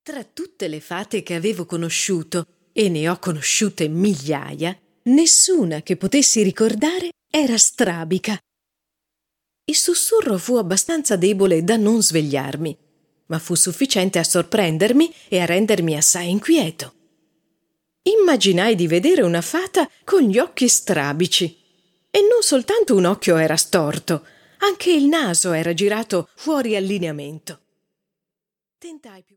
Tra tutte le fate che avevo conosciuto, e ne ho conosciute migliaia, nessuna che potessi ricordare era strabica. Il sussurro fu abbastanza debole da non svegliarmi, ma fu sufficiente a sorprendermi e a rendermi assai inquieto. Immaginai di vedere una fata con gli occhi strabici, e non soltanto un occhio era storto, anche il naso era girato fuori allineamento. Tentai più